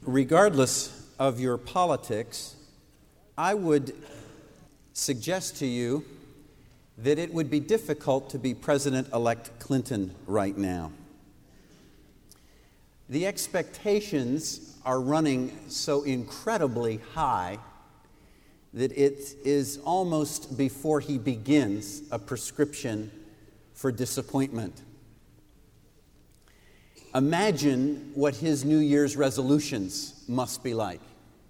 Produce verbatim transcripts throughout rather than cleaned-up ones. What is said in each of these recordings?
Regardless of your politics, I would suggest to you that it would be difficult to be President-elect Clinton right now. The expectations are running so incredibly high that it is almost, before he begins, a prescription for disappointment. Imagine what his New Year's resolutions must be like.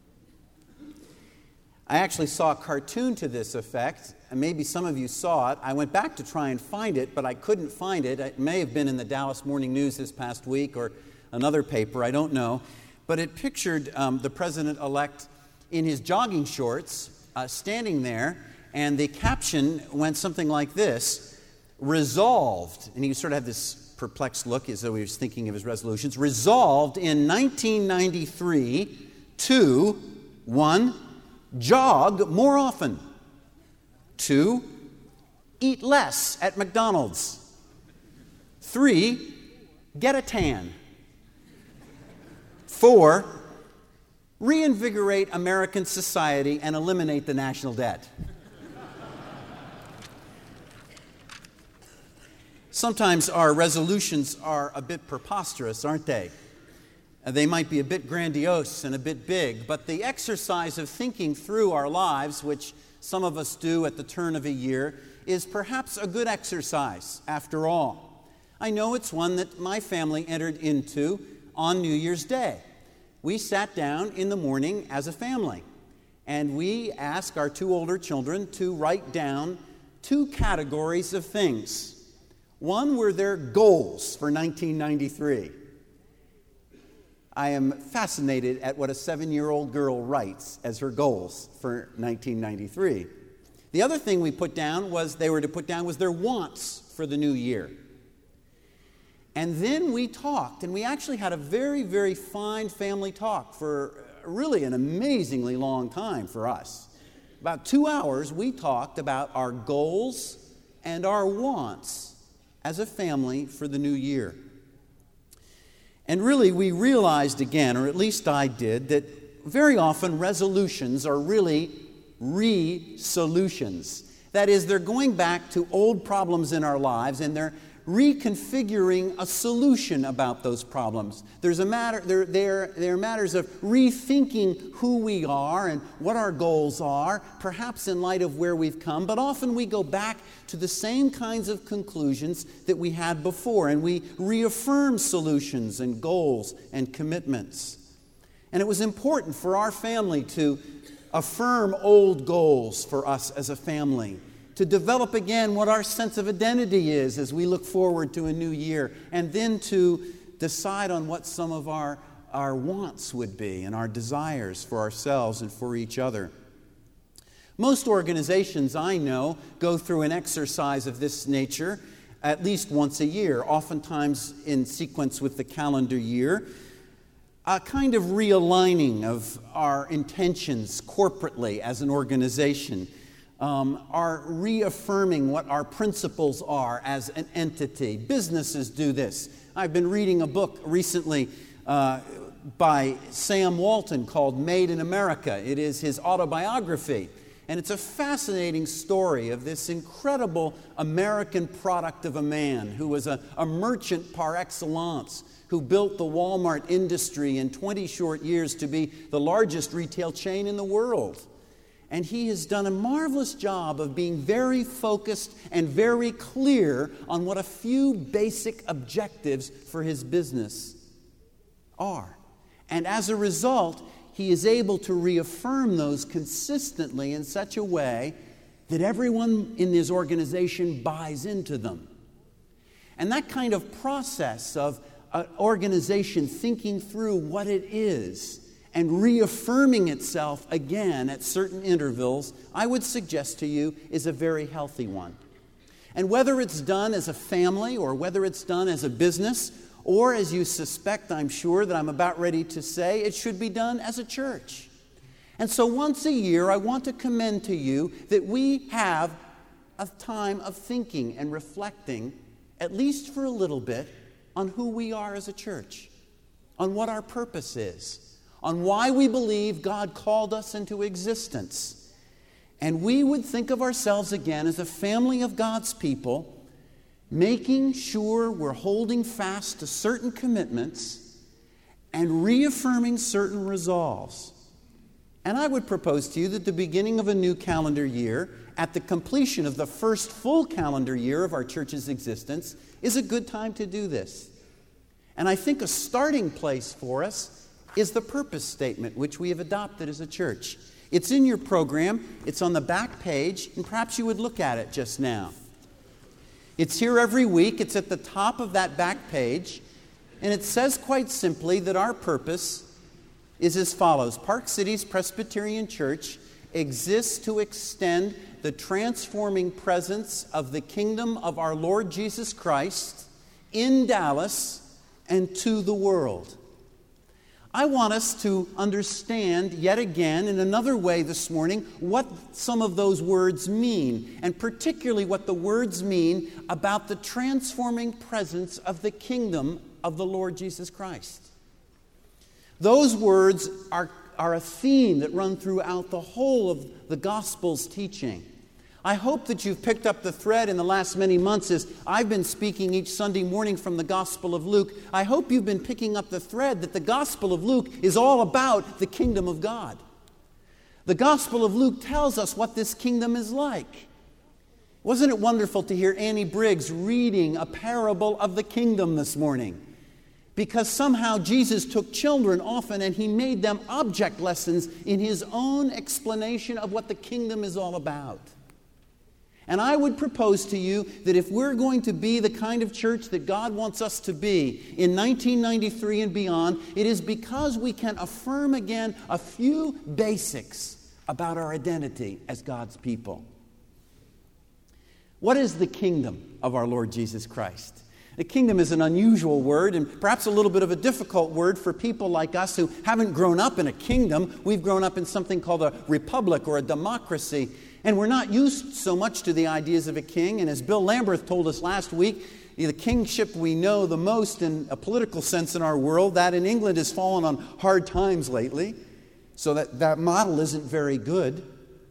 I actually saw a cartoon to this effect, and maybe some of you saw it. I went back to try and find it, but I couldn't find it. It may have been in the Dallas Morning News this past week or another paper, I don't know. But it pictured um, the president-elect in his jogging shorts, uh, standing there, and the caption went something like this: resolved, and he sort of had this perplexed look as though he was thinking of his resolutions, resolved in nineteen ninety-three to, one, jog more often, two, eat less at McDonald's, three, get a tan, four, reinvigorate American society and eliminate the national debt. Sometimes our resolutions are a bit preposterous, aren't they? They might be a bit grandiose and a bit big, but the exercise of thinking through our lives, which some of us do at the turn of a year, is perhaps a good exercise after all. I know it's one that my family entered into on New Year's Day. We sat down in the morning as a family, and we asked our two older children to write down two categories of things. One were their goals for nineteen ninety-three. I am fascinated at what a seven-year-old girl writes as her goals for nineteen ninety-three. The other thing we put down was, they were to put down was their wants for the new year. And then we talked, and we actually had a very, very fine family talk for really an amazingly long time for us. About two hours, we talked about our goals and our wants as a family for the new year. And really, we realized again, or at least I did, that very often resolutions are really re-solutions. That is, they're going back to old problems in our lives, and they're reconfiguring a solution about those problems. There's a matter, there, there, there are matters of rethinking who we are and what our goals are, perhaps in light of where we've come, but often we go back to the same kinds of conclusions that we had before, and we reaffirm solutions and goals and commitments. And it was important for our family to affirm old goals for us as a family, to develop again what our sense of identity is as we look forward to a new year, and then to decide on what some of our, our wants would be and our desires for ourselves and for each other. Most organizations I know go through an exercise of this nature at least once a year, oftentimes in sequence with the calendar year, a kind of realigning of our intentions corporately as an organization. Um, are reaffirming what our principles are as an entity. Businesses do this. I've been reading a book recently uh, by Sam Walton called Made in America. It is his autobiography, and it's a fascinating story of this incredible American product of a man who was a, a merchant par excellence, who built the Walmart industry in twenty short years to be the largest retail chain in the world. And he has done a marvelous job of being very focused and very clear on what a few basic objectives for his business are. And as a result, he is able to reaffirm those consistently in such a way that everyone in his organization buys into them. And that kind of process of an organization thinking through what it is and reaffirming itself again at certain intervals, I would suggest to you, is a very healthy one. And whether it's done as a family or whether it's done as a business, or as you suspect, I'm sure, that I'm about ready to say, it should be done as a church. And so once a year, I want to commend to you that we have a time of thinking and reflecting, at least for a little bit, on who we are as a church, on what our purpose is, on why we believe God called us into existence. And we would think of ourselves again as a family of God's people, making sure we're holding fast to certain commitments and reaffirming certain resolves. And I would propose to you that the beginning of a new calendar year, at the completion of the first full calendar year of our church's existence, is a good time to do this. And I think a starting place for us is the purpose statement, which we have adopted as a church. It's in your program. It's on the back page, and perhaps you would look at it just now. It's here every week. It's at the top of that back page, and it says quite simply that our purpose is as follows. Park Cities Presbyterian Church exists to extend the transforming presence of the kingdom of our Lord Jesus Christ in Dallas and to the world. I want us to understand yet again in another way this morning what some of those words mean, and particularly what the words mean about the transforming presence of the kingdom of the Lord Jesus Christ. Those words are, are a theme that run throughout the whole of the Gospel's teaching. I hope that you've picked up the thread in the last many months as I've been speaking each Sunday morning from the Gospel of Luke. I hope you've been picking up the thread that the Gospel of Luke is all about the kingdom of God. The Gospel of Luke tells us what this kingdom is like. Wasn't it wonderful to hear Annie Briggs reading a parable of the kingdom this morning? Because somehow Jesus took children often and he made them object lessons in his own explanation of what the kingdom is all about. And I would propose to you that if we're going to be the kind of church that God wants us to be in nineteen ninety-three and beyond, it is because we can affirm again a few basics about our identity as God's people. What is the kingdom of our Lord Jesus Christ? The kingdom is an unusual word and perhaps a little bit of a difficult word for people like us who haven't grown up in a kingdom. We've grown up in something called a republic or a democracy. And we're not used so much to the ideas of a king. And as Bill Lamberth told us last week, the kingship we know the most in a political sense in our world, that in England has fallen on hard times lately. So that, that model isn't very good.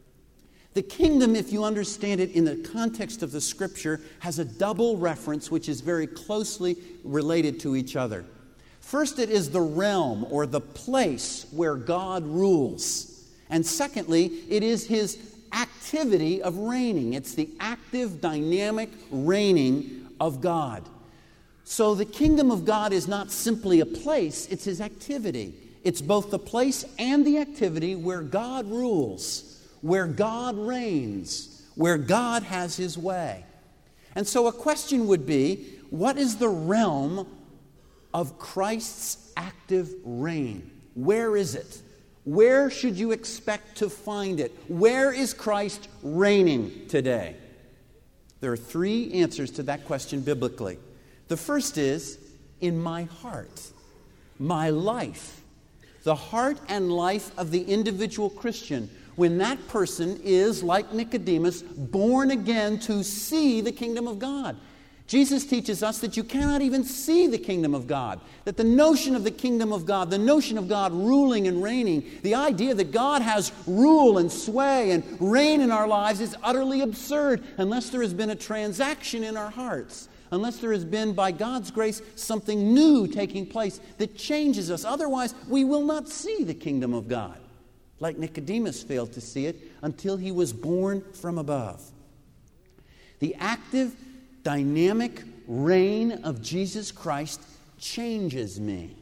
The kingdom, if you understand it in the context of the Scripture, has a double reference which is very closely related to each other. First, it is the realm or the place where God rules. And secondly, it is his activity of reigning. It's the active, dynamic reigning of God. So the kingdom of God is not simply a place, it's his activity. It's both the place and the activity where God rules, where God reigns, where God has his way. And so a question would be, what is the realm of Christ's active reign? Where is it? Where should you expect to find it? Where is Christ reigning today? There are three answers to that question biblically. The first is, in my heart, my life, the heart and life of the individual Christian, when that person is, like Nicodemus, born again to see the kingdom of God. Jesus teaches us that you cannot even see the kingdom of God, that the notion of the kingdom of God, the notion of God ruling and reigning, the idea that God has rule and sway and reign in our lives is utterly absurd unless there has been a transaction in our hearts, unless there has been, by God's grace, something new taking place that changes us. Otherwise, we will not see the kingdom of God, like Nicodemus failed to see it until he was born from above. The active, dynamic reign of Jesus Christ changes me.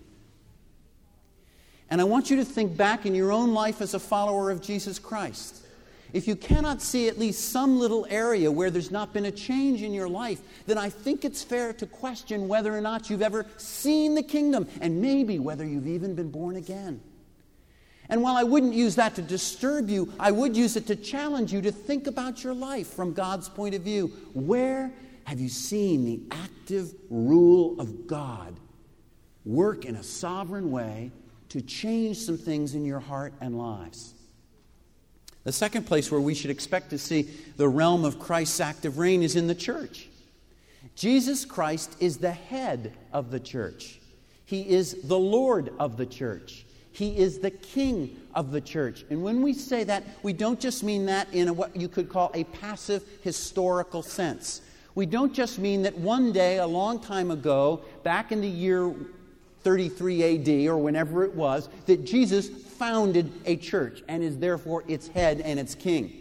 And I want you to think back in your own life as a follower of Jesus Christ. If you cannot see at least some little area where there's not been a change in your life, then I think it's fair to question whether or not you've ever seen the kingdom, and maybe whether you've even been born again. And while I wouldn't use that to disturb you, I would use it to challenge you to think about your life from God's point of view. Where have you seen the active rule of God work in a sovereign way to change some things in your heart and lives? The second place where we should expect to see the realm of Christ's active reign is in the church. Jesus Christ is the head of the church. He is the Lord of the church. He is the king of the church. And when we say that, we don't just mean that in a, what you could call a passive historical sense. We don't just mean that one day, a long time ago, back in the year thirty-three A D or whenever it was, that Jesus founded a church and is therefore its head and its king.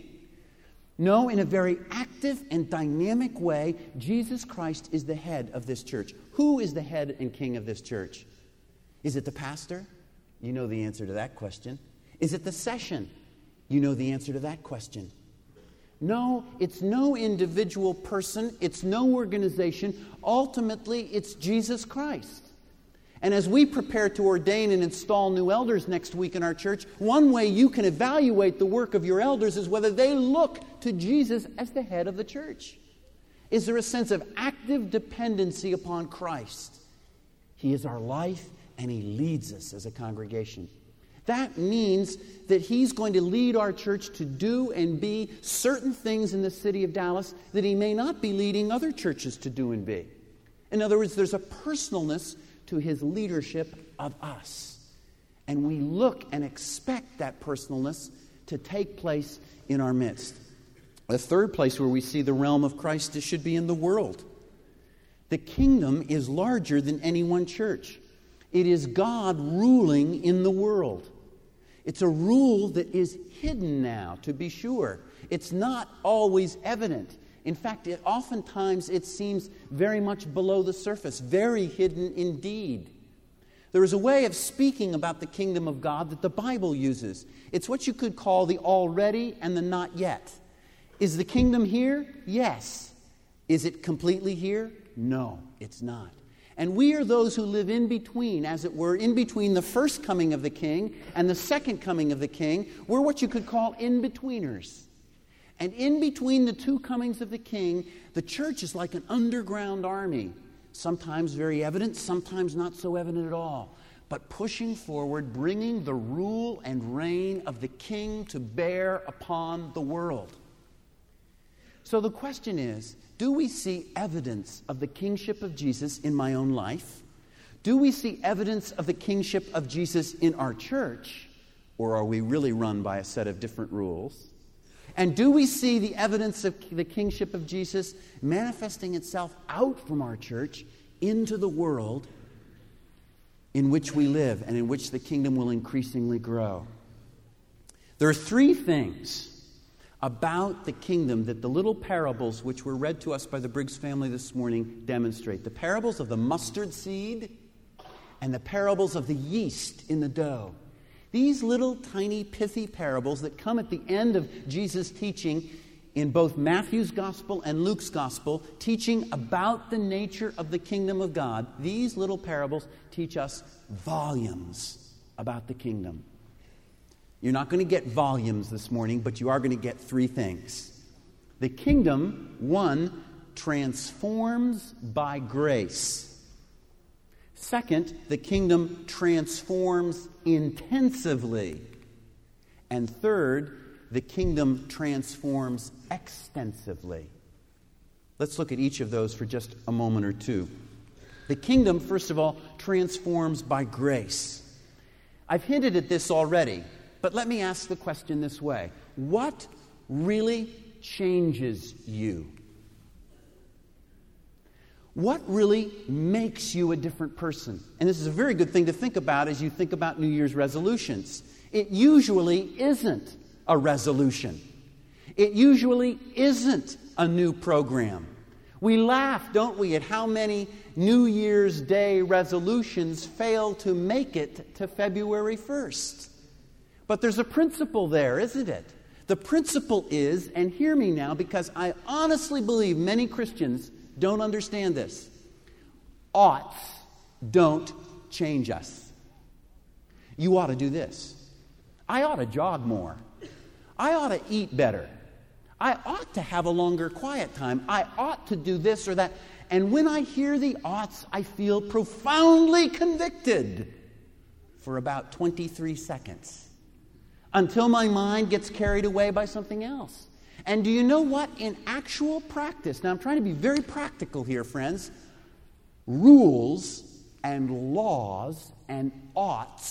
No, in a very active and dynamic way, Jesus Christ is the head of this church. Who is the head and king of this church? Is it the pastor? You know the answer to that question. Is it the session? You know the answer to that question. No, it's no individual person. It's no organization. Ultimately, it's Jesus Christ. And as we prepare to ordain and install new elders next week in our church, one way you can evaluate the work of your elders is whether they look to Jesus as the head of the church. Is there a sense of active dependency upon Christ? He is our life, and He leads us as a congregation. That means that He's going to lead our church to do and be certain things in the city of Dallas that He may not be leading other churches to do and be. In other words, there's a personalness to His leadership of us. And we look and expect that personalness to take place in our midst. The third place where we see the realm of Christ should be in the world. The kingdom is larger than any one church. It is God ruling in the world. It's a rule that is hidden now, to be sure. It's not always evident. In fact, it, oftentimes it seems very much below the surface, very hidden indeed. There is a way of speaking about the kingdom of God that the Bible uses. It's what you could call the already and the not yet. Is the kingdom here? Yes. Is it completely here? No, it's not. And we are those who live in between, as it were, in between the first coming of the King and the second coming of the King. We're what you could call in-betweeners. And in between the two comings of the King, the church is like an underground army, sometimes very evident, sometimes not so evident at all, but pushing forward, bringing the rule and reign of the King to bear upon the world. So the question is, do we see evidence of the kingship of Jesus in my own life? Do we see evidence of the kingship of Jesus in our church? Or are we really run by a set of different rules? And do we see the evidence of the kingship of Jesus manifesting itself out from our church into the world in which we live and in which the kingdom will increasingly grow? There are three things about the kingdom that the little parables which were read to us by the Briggs family this morning demonstrate. The parables of the mustard seed and the parables of the yeast in the dough. These little tiny pithy parables that come at the end of Jesus' teaching in both Matthew's gospel and Luke's gospel, teaching about the nature of the kingdom of God, these little parables teach us volumes about the kingdom. You're not going to get volumes this morning, but you are going to get three things. The kingdom, one, transforms by grace. Second, the kingdom transforms intensively. And third, the kingdom transforms extensively. Let's look at each of those for just a moment or two. The kingdom, first of all, transforms by grace. I've hinted at this already, but let me ask the question this way. What really changes you? What really makes you a different person? And this is a very good thing to think about as you think about New Year's resolutions. It usually isn't a resolution. It usually isn't a new program. We laugh, don't we, at how many New Year's Day resolutions fail to make it to February first. But there's a principle there, isn't it? The principle is, and hear me now, because I honestly believe many Christians don't understand this. Oughts don't change us. You ought to do this. I ought to jog more. I ought to eat better. I ought to have a longer quiet time. I ought to do this or that. And when I hear the oughts, I feel profoundly convicted for about twenty-three seconds until my mind gets carried away by something else. And do you know what? In actual practice, now I'm trying to be very practical here, friends, rules and laws and oughts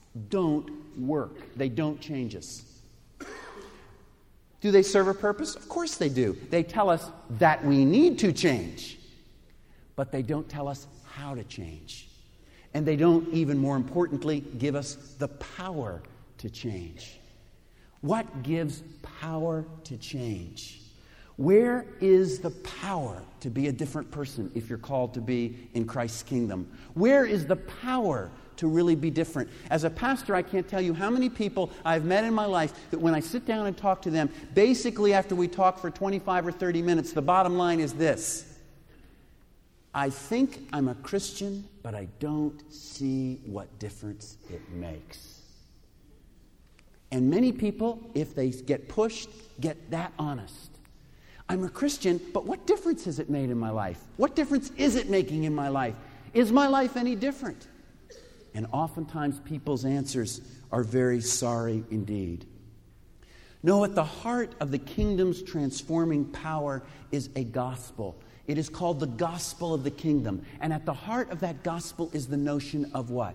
don't work. They don't change us. Do they serve a purpose? Of course they do. They tell us that we need to change, but they don't tell us how to change. And they don't, even more importantly, give us the power to change. What gives power to change? Where is the power to be a different person if you're called to be in Christ's kingdom? Where is the power to really be different? As a pastor, I can't tell you how many people I've met in my life that when I sit down and talk to them, basically after we talk for twenty-five or thirty minutes, the bottom line is this: I think I'm a Christian, but I don't see what difference it makes. And many people, if they get pushed, get that honest. I'm a Christian, but what difference has it made in my life? What difference is it making in my life? Is my life any different? And oftentimes people's answers are very sorry indeed. No, at the heart of the kingdom's transforming power is a gospel. It is called the gospel of the kingdom. And at the heart of that gospel is the notion of what?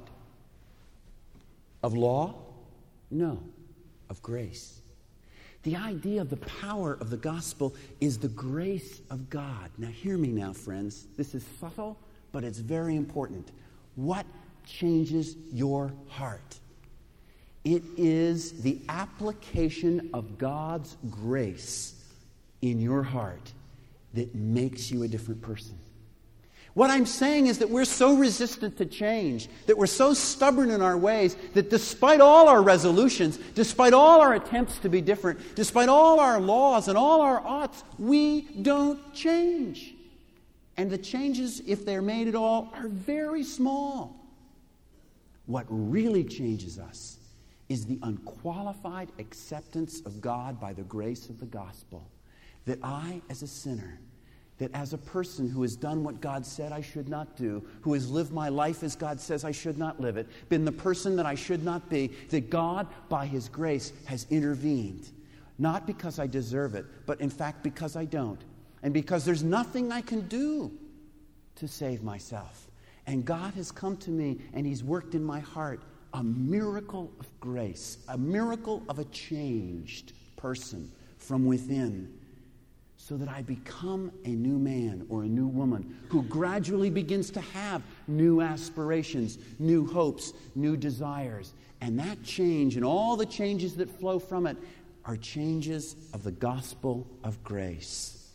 Of law? No, of grace. The idea of the power of the gospel is the grace of God. Now hear me now, friends. This is subtle, but it's very important. What changes your heart? It is the application of God's grace in your heart that makes you a different person. What I'm saying is that we're so resistant to change, that we're so stubborn in our ways, that despite all our resolutions, despite all our attempts to be different, despite all our laws and all our oughts, we don't change. And the changes, if they're made at all, are very small. What really changes us is the unqualified acceptance of God by the grace of the gospel. That I, as a sinner, that as a person who has done what God said I should not do, who has lived my life as God says I should not live it, been the person that I should not be, that God, by His grace, has intervened. Not because I deserve it, but in fact because I don't. And because there's nothing I can do to save myself. And God has come to me and He's worked in my heart a miracle of grace, a miracle of a changed person from within, so that I become a new man or a new woman who gradually begins to have new aspirations, new hopes, new desires. And that change and all the changes that flow from it are changes of the gospel of grace.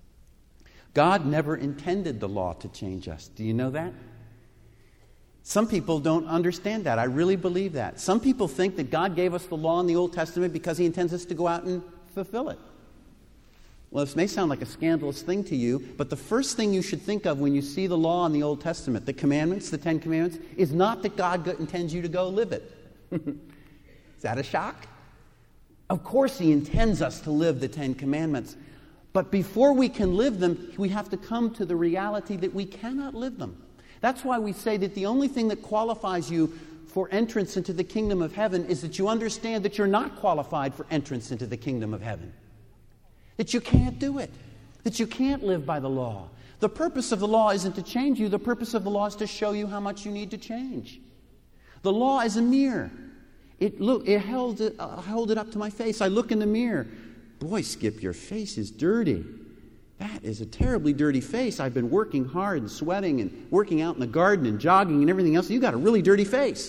God never intended the law to change us. Do you know that? Some people don't understand that. I really believe that. Some people think that God gave us the law in the Old Testament because He intends us to go out and fulfill it. Well, this may sound like a scandalous thing to you, but the first thing you should think of when you see the law in the Old Testament, the commandments, the Ten Commandments, is not that God intends you to go live it. Is that a shock? Of course He intends us to live the Ten Commandments, but before we can live them, we have to come to the reality that we cannot live them. That's why we say that the only thing that qualifies you for entrance into the kingdom of heaven is that you understand that you're not qualified for entrance into the kingdom of heaven. That you can't do it. That you can't live by the law. The purpose of the law isn't to change you. The purpose of the law is to show you how much you need to change. The law is a mirror. It look. It held it, uh, held it up to my face. I look in the mirror. Boy, Skip, your face is dirty. That is a terribly dirty face. I've been working hard and sweating and working out in the garden and jogging and everything else. You got a really dirty face.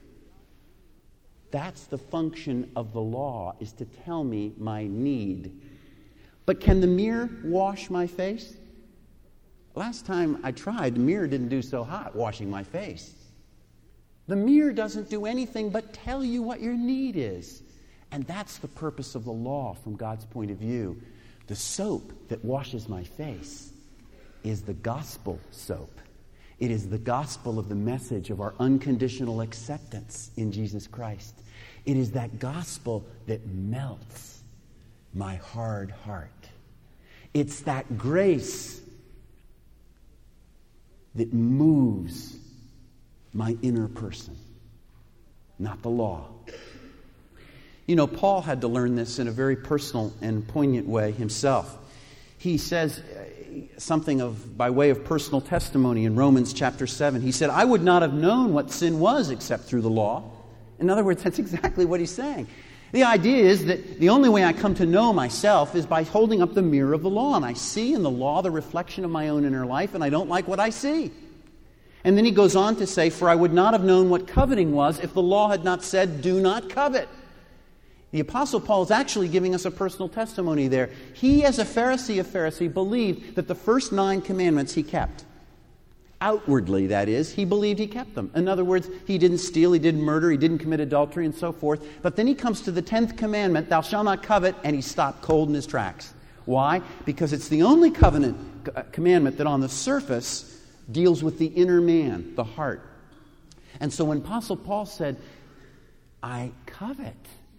That's the function of the law, is to tell me my need. But can the mirror wash my face? Last time I tried, the mirror didn't do so hot washing my face. The mirror doesn't do anything but tell you what your need is. And that's the purpose of the law from God's point of view. The soap that washes my face is the gospel soap. It is the gospel of the message of our unconditional acceptance in Jesus Christ. It is that gospel that melts my hard heart. It's that grace that moves my inner person, not the law. You know, Paul had to learn this in a very personal and poignant way himself. He says something of by way of personal testimony in Romans chapter seven. He said, I would not have known what sin was except through the law. In other words, that's exactly what he's saying. The idea is that the only way I come to know myself is by holding up the mirror of the law, and I see in the law the reflection of my own inner life, and I don't like what I see. And then he goes on to say, for I would not have known what coveting was if the law had not said, do not covet. The Apostle Paul is actually giving us a personal testimony there. He, as a Pharisee of Pharisee, believed that the first nine commandments he kept. Outwardly, that is, he believed he kept them. In other words, he didn't steal, he didn't murder, he didn't commit adultery, and so forth. But then he comes to the tenth commandment, thou shalt not covet, and he stopped cold in his tracks. Why? Because it's the only covenant uh, commandment that on the surface deals with the inner man, the heart. And so when Apostle Paul said, I covet,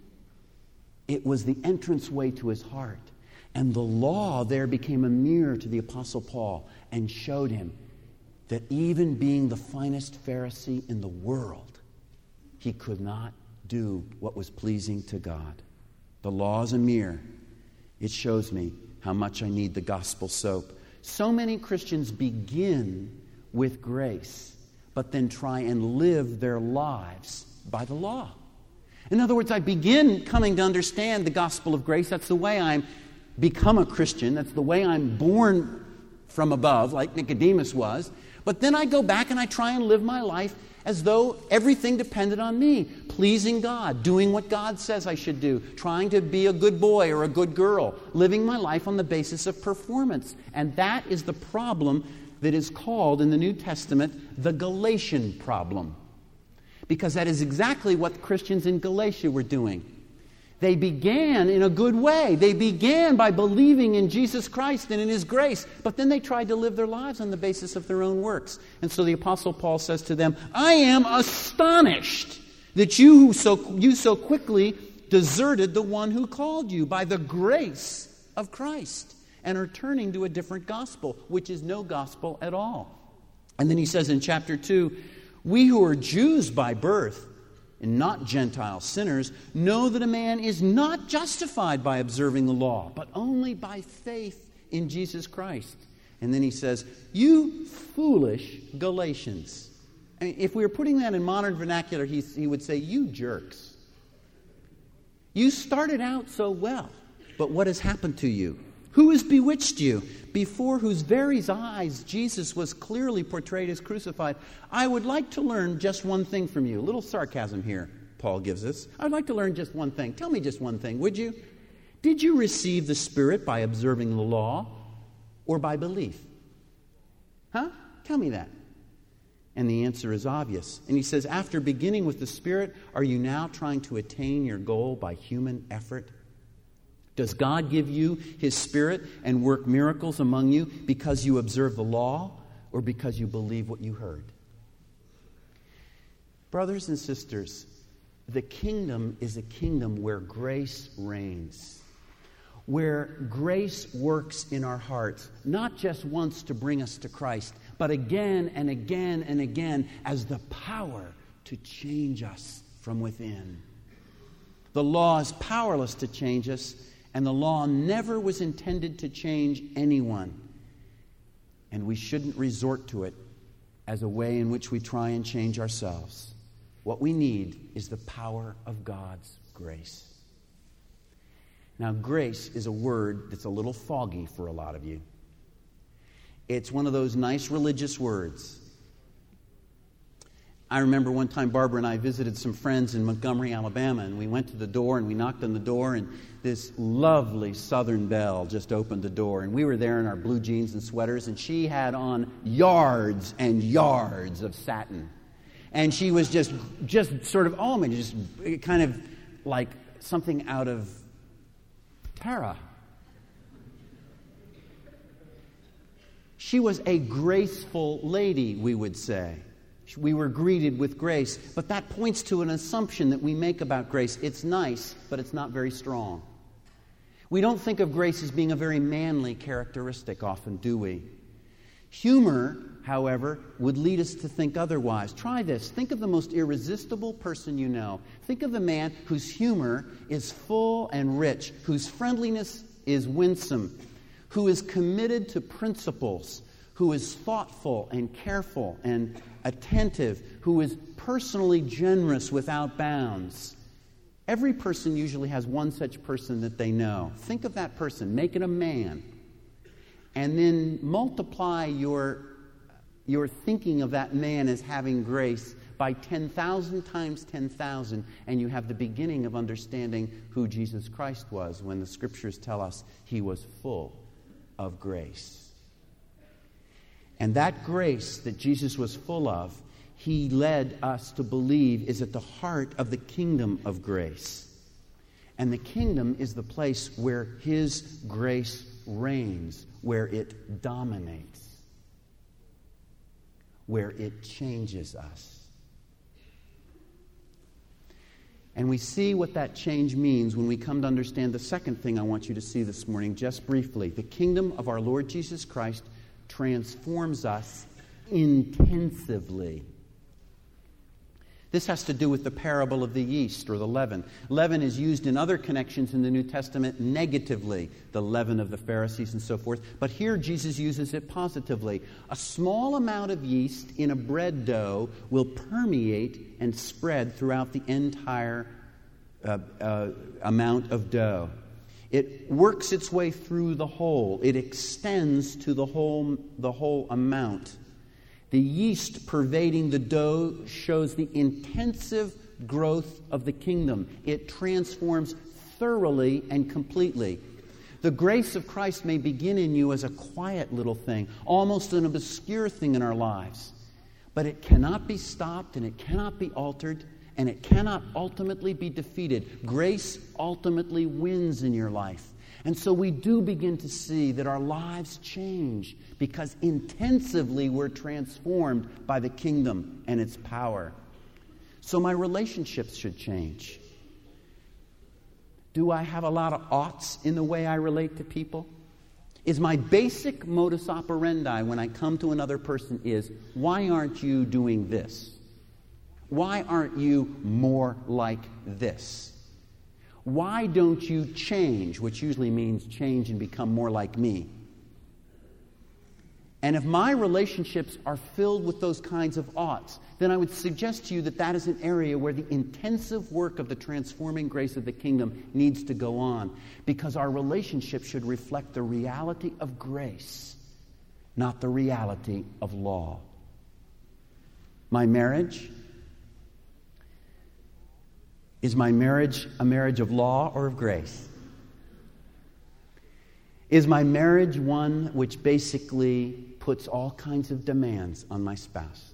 it was the entranceway to his heart. And the law there became a mirror to the Apostle Paul and showed him that even being the finest Pharisee in the world, he could not do what was pleasing to God. The law is a mirror. It shows me how much I need the gospel soap. So many Christians begin with grace, but then try and live their lives by the law. In other words, I begin coming to understand the gospel of grace. That's the way I become a Christian. That's the way I'm born from above, like Nicodemus was. But then I go back and I try and live my life as though everything depended on me, pleasing God, doing what God says I should do, trying to be a good boy or a good girl, living my life on the basis of performance. And that is the problem that is called in the New Testament the Galatian problem. Because that is exactly what Christians in Galatia were doing. They began in a good way. They began by believing in Jesus Christ and in His grace. But then they tried to live their lives on the basis of their own works. And so the Apostle Paul says to them, I am astonished that you so, you so quickly deserted the one who called you by the grace of Christ and are turning to a different gospel, which is no gospel at all. And then he says in chapter two, we who are Jews by birth, and not Gentile sinners, know that a man is not justified by observing the law, but only by faith in Jesus Christ. And then he says, you foolish Galatians. I mean, if we were putting that in modern vernacular, he, he would say, you jerks. You started out so well, but what has happened to you? Who has bewitched you? Before whose very eyes Jesus was clearly portrayed as crucified. I would like to learn just one thing from you. A little sarcasm here, Paul gives us. I would like to learn just one thing. Tell me just one thing, would you? Did you receive the Spirit by observing the law or by belief? Huh? Tell me that. And the answer is obvious. And he says, after beginning with the Spirit, are you now trying to attain your goal by human effort? Does God give you His Spirit and work miracles among you because you observe the law or because you believe what you heard? Brothers and sisters, the kingdom is a kingdom where grace reigns, where grace works in our hearts, not just once to bring us to Christ, but again and again and again as the power to change us from within. The law is powerless to change us, and the law never was intended to change anyone. And we shouldn't resort to it as a way in which we try and change ourselves. What we need is the power of God's grace. Now, grace is a word that's a little foggy for a lot of you. It's one of those nice religious words. I remember one time Barbara and I visited some friends in Montgomery, Alabama, and we went to the door and we knocked on the door, and this lovely Southern belle just opened the door, and we were there in our blue jeans and sweaters, and she had on yards and yards of satin. And she was just, just sort of, oh man, just kind of like something out of Tara. She was a graceful lady, we would say. We were greeted with grace, but that points to an assumption that we make about grace. It's nice, but it's not very strong. We don't think of grace as being a very manly characteristic often, do we? Humor, however, would lead us to think otherwise. Try this. Think of the most irresistible person you know. Think of the man whose humor is full and rich, whose friendliness is winsome, who is committed to principles, who is thoughtful and careful and attentive, who is personally generous without bounds. Every person usually has one such person that they know. Think of that person, make it a man, and then multiply your, your thinking of that man as having grace by ten thousand times ten thousand, and you have the beginning of understanding who Jesus Christ was when the Scriptures tell us he was full of grace. And that grace that Jesus was full of, he led us to believe is at the heart of the kingdom of grace. And the kingdom is the place where his grace reigns, where it dominates, where it changes us. And we see what that change means when we come to understand the second thing I want you to see this morning, just briefly. The kingdom of our Lord Jesus Christ transforms us intensively. This has to do with the parable of the yeast or the leaven. Leaven is used in other connections in the New Testament negatively, the leaven of the Pharisees and so forth. But here Jesus uses it positively. A small amount of yeast in a bread dough will permeate and spread throughout the entire uh, uh, amount of dough. It works its way through the whole. It extends to the whole, the whole amount. The yeast pervading the dough shows the intensive growth of the kingdom. It transforms thoroughly and completely. The grace of Christ may begin in you as a quiet little thing, almost an obscure thing in our lives. But it cannot be stopped, and it cannot be altered, and it cannot ultimately be defeated. Grace ultimately wins in your life. And so we do begin to see that our lives change because intensively we're transformed by the kingdom and its power. So my relationships should change. Do I have a lot of oughts in the way I relate to people? Is my basic modus operandi when I come to another person is, why aren't you doing this? Why aren't you more like this? Why don't you change, which usually means change and become more like me? And if my relationships are filled with those kinds of oughts, then I would suggest to you that that is an area where the intensive work of the transforming grace of the kingdom needs to go on, because our relationship should reflect the reality of grace, not the reality of law. My marriage, is my marriage a marriage of law or of grace? Is my marriage one which basically puts all kinds of demands on my spouse?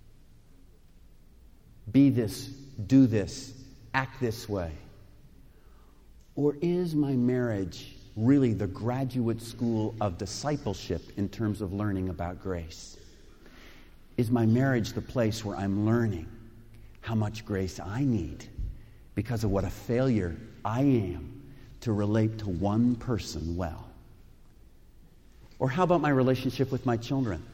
Be this, do this, act this way. Or is my marriage really the graduate school of discipleship in terms of learning about grace? Is my marriage the place where I'm learning how much grace I need because of what a failure I am to relate to one person well? Or how about my relationship with my children?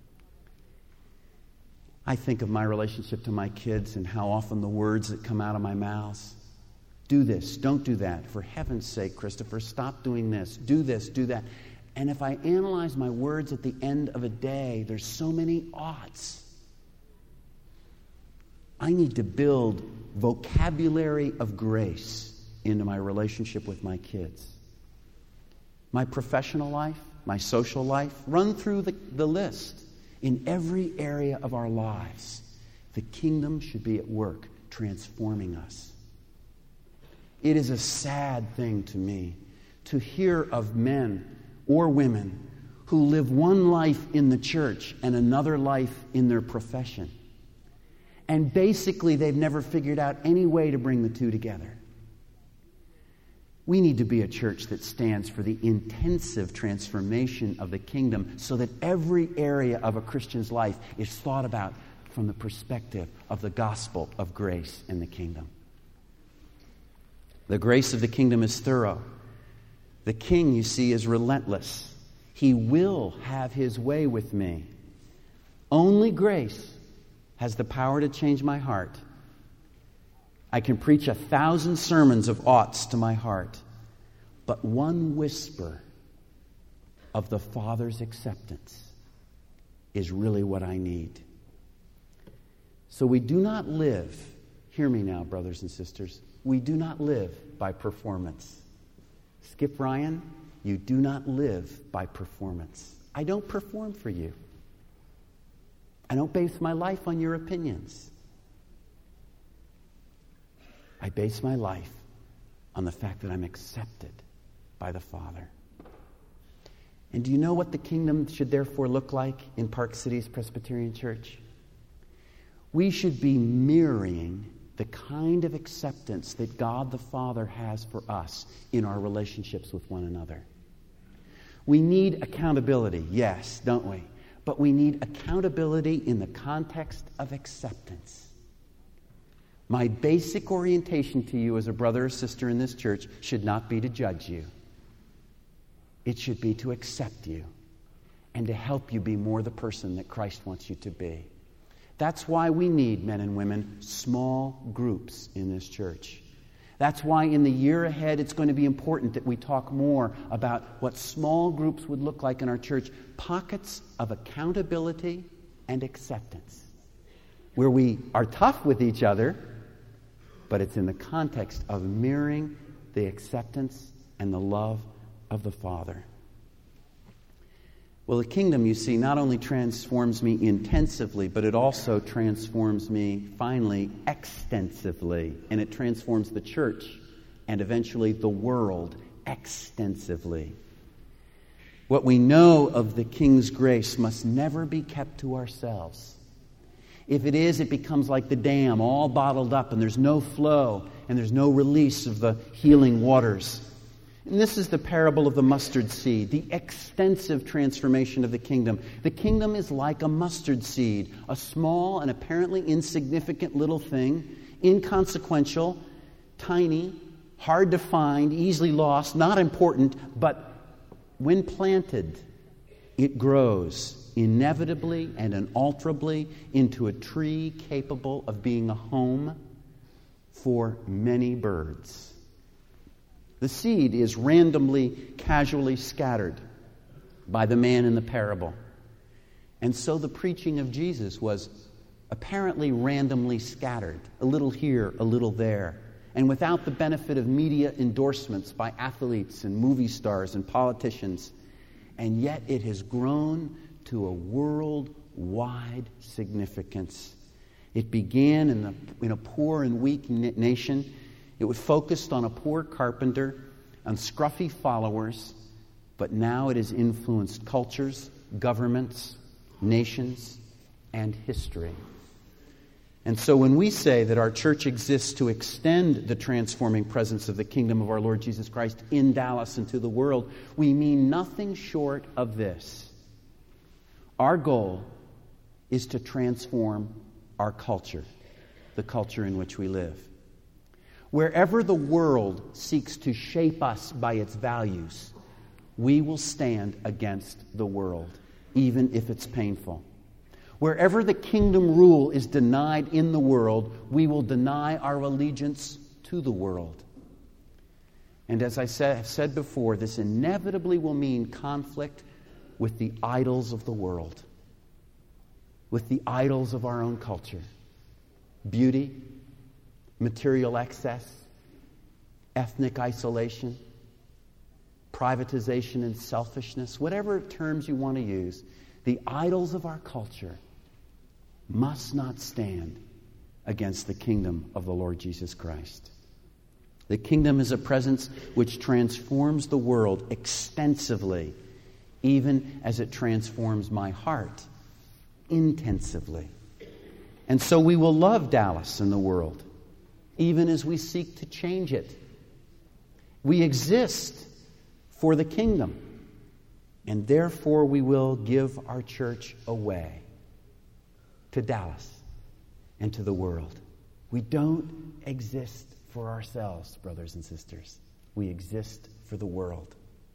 I think of my relationship to my kids and how often the words that come out of my mouth, do this, don't do that, for heaven's sake, Christopher, stop doing this, do this, do that. And if I analyze my words at the end of a day, there's so many oughts. I need to build vocabulary of grace into my relationship with my kids. My professional life, my social life, run through the, the list. In every area of our lives, the kingdom should be at work, transforming us. It is a sad thing to me to hear of men or women who live one life in the church and another life in their profession. And basically, they've never figured out any way to bring the two together. We need to be a church that stands for the intensive transformation of the kingdom so that every area of a Christian's life is thought about from the perspective of the gospel of grace and the kingdom. The grace of the kingdom is thorough. The king, you see, is relentless. He will have his way with me. Only grace has the power to change my heart. I can preach a thousand sermons of oughts to my heart, but one whisper of the Father's acceptance is really what I need. So we do not live, hear me now, brothers and sisters, we do not live by performance. Skip Ryan, you do not live by performance. I don't perform for you. I don't base my life on your opinions. I base my life on the fact that I'm accepted by the Father. And do you know what the kingdom should therefore look like in Park Cities Presbyterian Church? We should be mirroring the kind of acceptance that God the Father has for us in our relationships with one another. We need accountability, yes, don't we? But we need accountability in the context of acceptance. My basic orientation to you as a brother or sister in this church should not be to judge you. It should be to accept you and to help you be more the person that Christ wants you to be. That's why we need, men and women, small groups in this church. That's why in the year ahead it's going to be important that we talk more about what small groups would look like in our church. Pockets of accountability and acceptance. Where we are tough with each other, but it's in the context of mirroring the acceptance and the love of the Father. Well, the kingdom, you see, not only transforms me intensively, but it also transforms me, finally, extensively. And it transforms the church and eventually the world extensively. What we know of the King's grace must never be kept to ourselves. If it is, it becomes like the dam, all bottled up, and there's no flow, and there's no release of the healing waters. And this is the parable of the mustard seed, the extensive transformation of the kingdom. The kingdom is like a mustard seed, a small and apparently insignificant little thing, inconsequential, tiny, hard to find, easily lost, not important, but when planted, it grows inevitably and unalterably into a tree capable of being a home for many birds. The seed is randomly, casually scattered by the man in the parable. And so the preaching of Jesus was apparently randomly scattered, a little here, a little there, and without the benefit of media endorsements by athletes and movie stars and politicians. And yet it has grown to a worldwide significance. It began in, the, in a poor and weak nation. It was focused on a poor carpenter, on scruffy followers, but now it has influenced cultures, governments, nations, and history. And so when we say that our church exists to extend the transforming presence of the kingdom of our Lord Jesus Christ in Dallas and to the world, we mean nothing short of this. Our goal is to transform our culture, the culture in which we live. Wherever the world seeks to shape us by its values, we will stand against the world, even if it's painful. Wherever the kingdom rule is denied in the world, we will deny our allegiance to the world. And as I said, have said before, this inevitably will mean conflict with the idols of the world, with the idols of our own culture. Beauty, material excess, ethnic isolation, privatization and selfishness, whatever terms you want to use, the idols of our culture must not stand against the kingdom of the Lord Jesus Christ. The kingdom is a presence which transforms the world extensively, even as it transforms my heart intensively. And so we will love Dallas and the world, even as we seek to change it. We exist for the kingdom, and therefore we will give our church away to Dallas and to the world. We don't exist for ourselves, brothers and sisters. We exist for the world.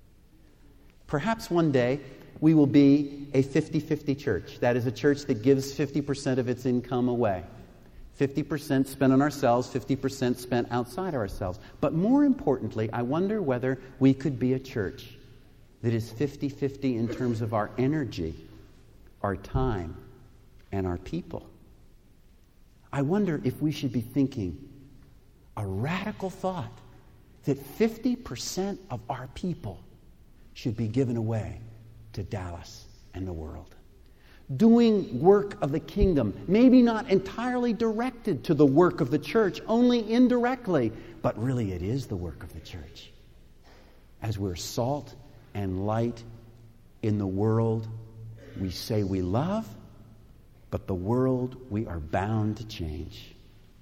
Perhaps one day we will be a fifty-fifty church. That is a church that gives fifty percent of its income away. fifty percent spent on ourselves, fifty percent spent outside ourselves. But more importantly, I wonder whether we could be a church that is fifty-fifty in terms of our energy, our time, and our people. I wonder if we should be thinking a radical thought that fifty percent of our people should be given away to Dallas and the world. Doing work of the kingdom, maybe not entirely directed to the work of the church, only indirectly, but really it is the work of the church. As we're salt and light in the world we say we love, but the world we are bound to change.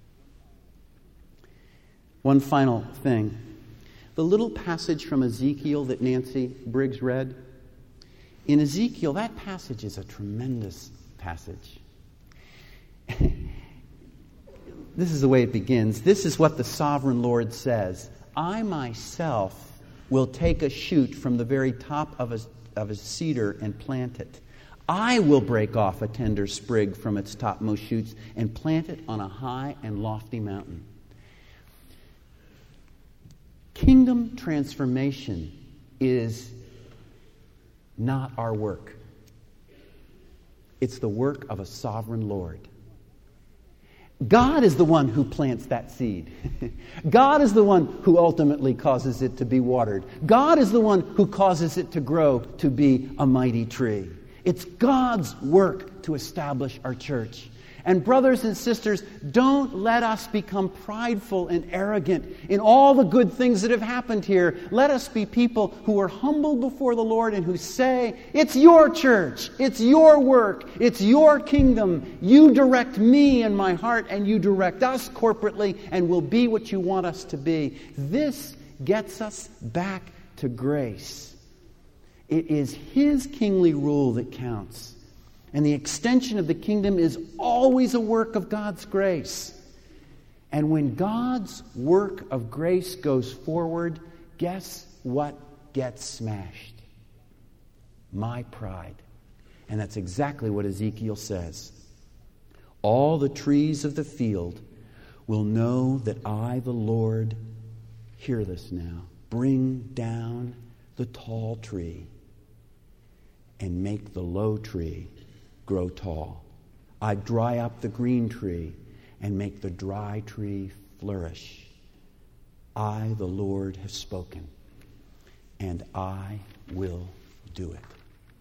One final thing. The little passage from Ezekiel that Nancy Briggs read, in Ezekiel, that passage is a tremendous passage. This is the way it begins. This is what the sovereign Lord says. I myself will take a shoot from the very top of a, of a cedar and plant it. I will break off a tender sprig from its topmost shoots and plant it on a high and lofty mountain. Kingdom transformation is not our work. It's the work of a sovereign Lord. God is the one who plants that seed. God is the one who ultimately causes it to be watered. God is the one who causes it to grow to be a mighty tree. It's God's work to establish our church. And brothers and sisters, don't let us become prideful and arrogant in all the good things that have happened here. Let us be people who are humble before the Lord and who say, it's your church, it's your work, it's your kingdom. You direct me and my heart, and you direct us corporately, and we'll be what you want us to be. This gets us back to grace. It is His kingly rule that counts. And the extension of the kingdom is always a work of God's grace. And when God's work of grace goes forward, guess what gets smashed? My pride. And that's exactly what Ezekiel says. All the trees of the field will know that I, the Lord, hear this now, bring down the tall tree and make the low tree grow tall. I dry up the green tree and make the dry tree flourish. I, the Lord, have spoken, and I will do it.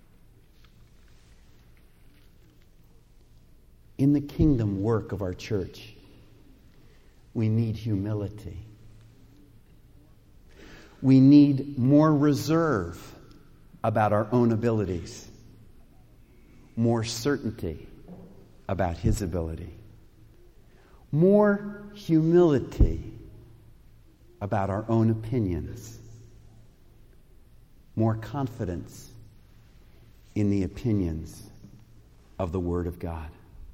In the kingdom work of our church, we need humility. We need more reserve about our own abilities. More certainty about His ability. More humility about our own opinions. More confidence in the opinions of the Word of God.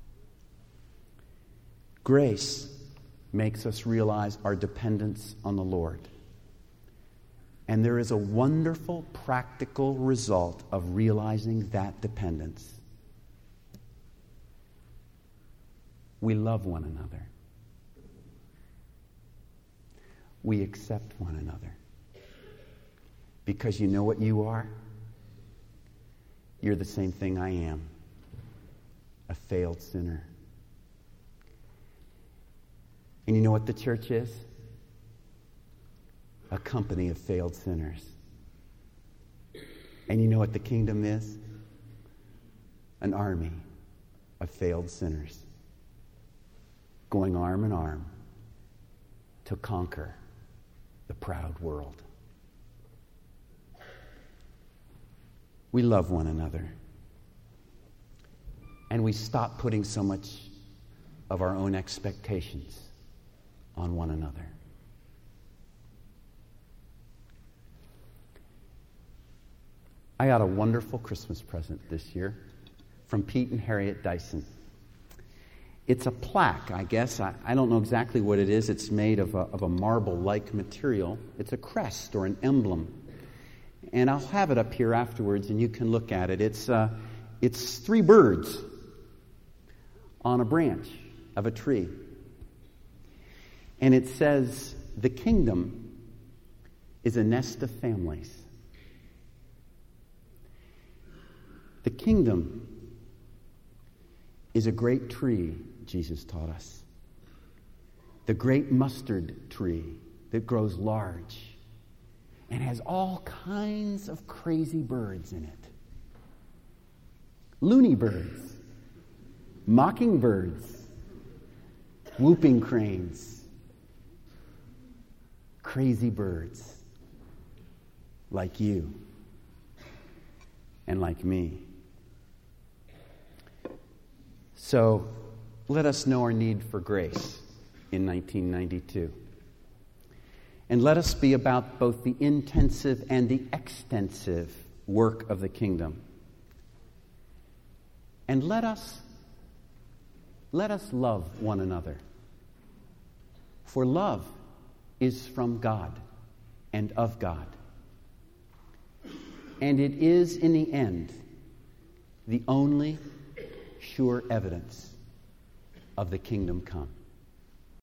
Grace makes us realize our dependence on the Lord. And there is a wonderful practical result of realizing that dependence. We love one another. We accept one another. Because you know what you are? You're the same thing I am. A failed sinner. And you know what the church is? A company of failed sinners. And you know what the kingdom is? An army of failed sinners. Going arm in arm to conquer the proud world. We love one another. And we stop putting so much of our own expectations on one another. I got a wonderful Christmas present this year from Pete and Harriet Dyson. It's a plaque, I guess. I, I don't know exactly what it is. It's made of a, of a marble-like material. It's a crest or an emblem. And I'll have it up here afterwards, and you can look at it. It's, uh, it's three birds on a branch of a tree. And it says, the kingdom is a nest of families. The kingdom is a great tree, Jesus taught us. the great mustard tree that grows large and has all kinds of crazy birds in it. Loony birds, mockingbirds, whooping cranes, crazy birds like you and like me. So let us know our need for grace in nineteen ninety-two. And let us be about both the intensive and the extensive work of the kingdom. And let us, let us love one another. For love is from God and of God. And it is, in the end, the only sure evidence of the kingdom come.